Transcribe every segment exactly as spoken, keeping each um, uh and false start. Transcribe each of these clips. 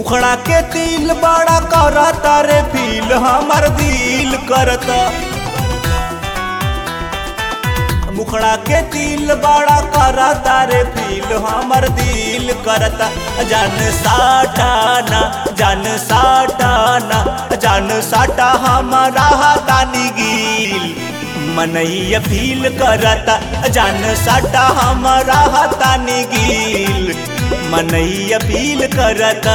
मुखड़ा के तिल बड़ा करता रे फील हमर दिल करता। मुखड़ा के तिल बड़ा करता रे फील हमर दिल करता। जान साटाना जान साटाना जान साटा हमारा तानी गिल मनैया फील करता। जान साटा हमारा तानी गिल मनैया फील करता।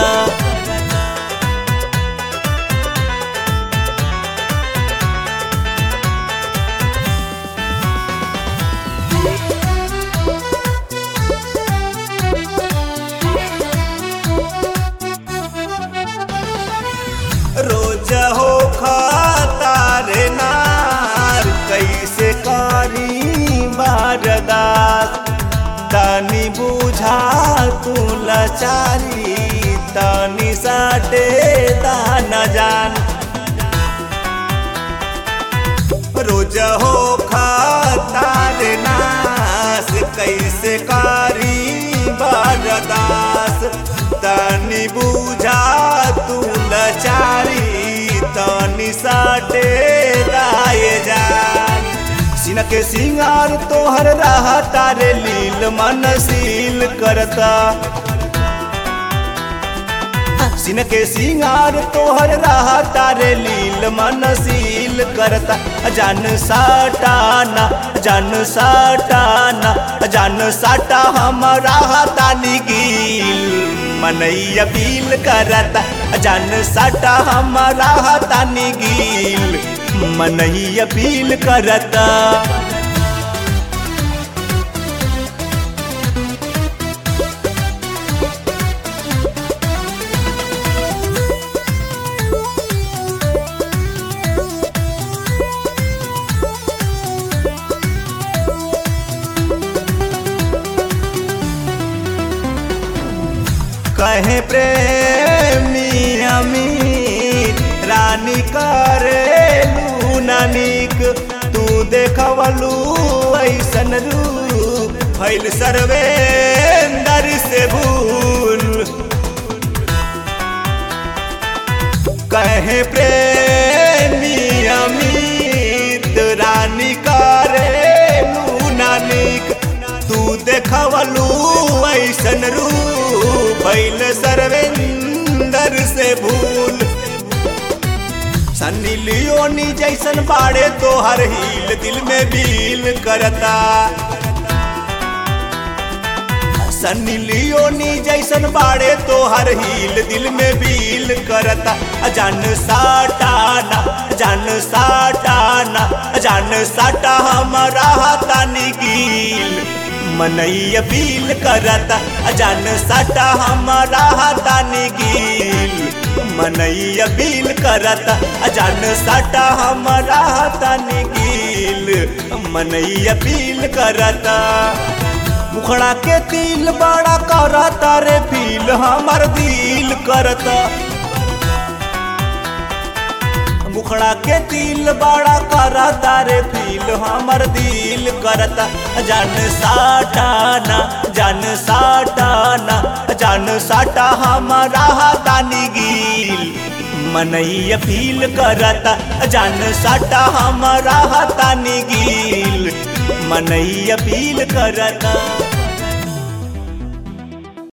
रोज हो खाता रे नार कैसे करी बारदास। तनी बुझा तू लाचारी तनी साटे दाना जान। रोज हो खाता रे नास कैसे करी बारदास। तनी बुझा तू लाचारी तनी साटे दाए जान। सीना के सिंगार तोहर रहता रे लील मन सील करता। सीना के सिंगार तोहर रहता रे लील मन सील करता। जान साटाना जान साटाना जान साटा हमारा तानी गिल मनैया फील करता। जान साटा हमारा तानी गिल मनैया फील करता। कहे प्रेमी अमीर रानी करेलू नानिक। तू देखवलू ऐसन रूप भइल सर्वेंदर से भूल। कहे प्रेमी अमीर रानी करेलू नानिक। तू देखवलू ऐसन रूप भइल सर्वेंदर से भूल। सन्नी लियोनी जैसन बाड़े तो हर हील दिल में बील करता। सन्नी लियोनी जैसन बाड़े तो हर हील दिल में बील करता। जान साटाना जान साटाना जान साटा हमारा तानी गिल मनैया फील करता। जान साटा हमारा तानी गिल मनैया फील करता। जान साटा हमारा तानी गिल मनैया फील करता। मुखड़ा के तिल बड़ा करता रे फील हमर दिल करता। मुखड़ा के तिल बड़ा करता रे फील हमर दिल करता। जान साटाना जान साटाना जान साटा हमारा तानी गिल मनैया फील करता। जान साटा हमारा तानी गिल मनैया फील करता।